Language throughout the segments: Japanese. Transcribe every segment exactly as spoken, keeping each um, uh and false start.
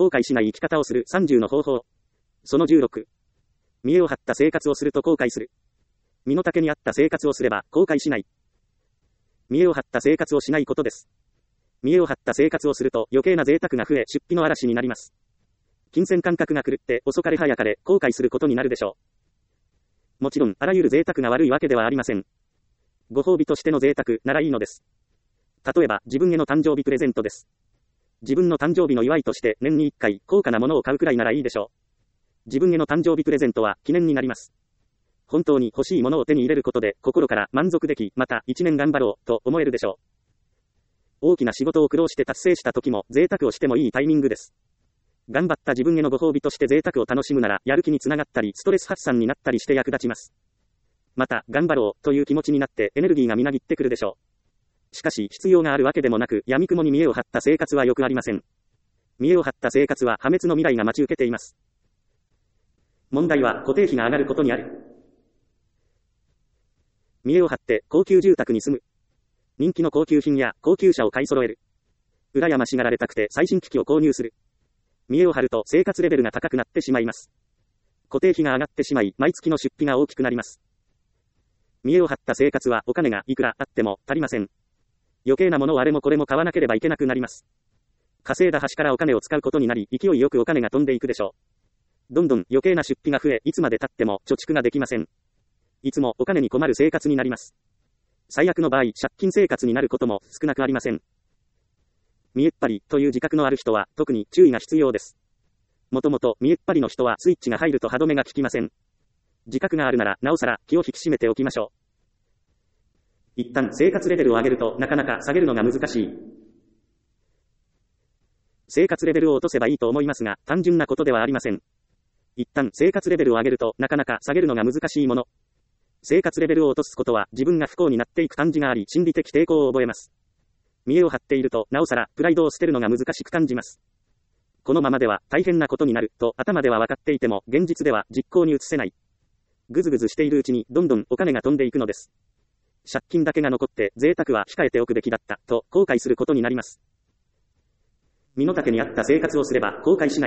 後悔しない生き方をするさんじゅうの方法。そのじゅうろく。見栄を張った生活をすると後悔する。身の丈に合った生活をすれば後悔しない。見栄を張った生活をしないことです。見栄を張った生活をすると余計な贅沢が増え出費の嵐になります。金銭感覚が狂って遅かれ早かれ後悔することになるでしょう。もちろんあらゆる贅沢が悪いわけではありません。ご褒美としての贅沢ならいいのです。例えば自分への誕生日プレゼントです。自分の誕生日の祝いとして年にいっかい高価なものを買うくらいならいいでしょう。自分への誕生日プレゼントは記念になります。本当に欲しいものを手に入れることで心から満足でき、また一年頑張ろうと思えるでしょう。大きな仕事を苦労して達成した時も贅沢をしてもいいタイミングです。頑張った自分へのご褒美として贅沢を楽しむならやる気につながったりストレス発散になったりして役立ちます。また頑張ろうという気持ちになってエネルギーがみなぎってくるでしょう。しかし必要があるわけでもなく闇雲に見栄を張った生活はよくありません。見栄を張った生活は破滅の未来が待ち受けています。問題は固定費が上がることにある。見栄を張って高級住宅に住む。人気の高級品や高級車を買い揃える。羨ましがられたくて最新機器を購入する。見栄を張ると生活レベルが高くなってしまいます。固定費が上がってしまい毎月の出費が大きくなります。見栄を張った生活はお金がいくらあっても足りません。余計なものをあれもこれも買わなければいけなくなります。稼いだ端からお金を使うことになり勢いよくお金が飛んでいくでしょう。どんどん余計な出費が増え、いつまで経っても貯蓄ができません。いつもお金に困る生活になります。最悪の場合、借金生活になることも少なくありません。見えっ張りという自覚のある人は特に注意が必要です。もともと見えっ張りの人はスイッチが入ると歯止めが効きません。自覚があるならなおさら気を引き締めておきましょう。一旦生活レベルを上げるとなかなか下げるのが難しい。生活レベルを落とせばいいと思いますが、単純なことではありません。一旦生活レベルを上げるとなかなか下げるのが難しいもの。生活レベルを落とすことは自分が不幸になっていく感じがあり心理的抵抗を覚えます。見栄を張っているとなおさらプライドを捨てるのが難しく感じます。このままでは大変なことになると頭では分かっていても現実では実行に移せない。ぐずぐずしているうちにどんどんお金が飛んでいくのです。借金だけが残って贅沢は控えておくべきだったと後悔することになります。身の丈に合った生活をすれば後悔しない。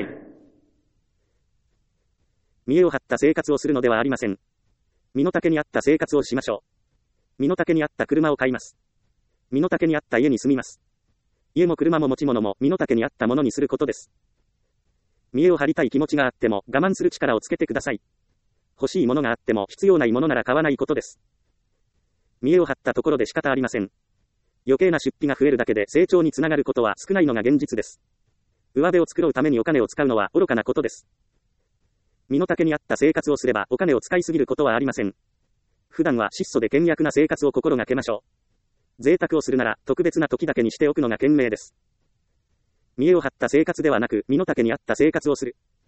見栄を張った生活をするのではありません。身の丈に合った生活をしましょう。身の丈に合った車を買います。身の丈に合った家に住みます。家も車も持ち物も身の丈に合ったものにすることです。見栄を張りたい気持ちがあっても我慢する力をつけてください。欲しいものがあっても必要ないものなら買わないことです。見栄を張ったところで仕方ありません。余計な出費が増えるだけで成長につながることは少ないのが現実です。上辺を作ろうためにお金を使うのは愚かなことです。身の丈に合った生活をすればお金を使いすぎることはありません。普段は質素で倹約な生活を心がけましょう。贅沢をするなら特別な時だけにしておくのが賢明です。見栄を張った生活ではなく身の丈に合った生活をする。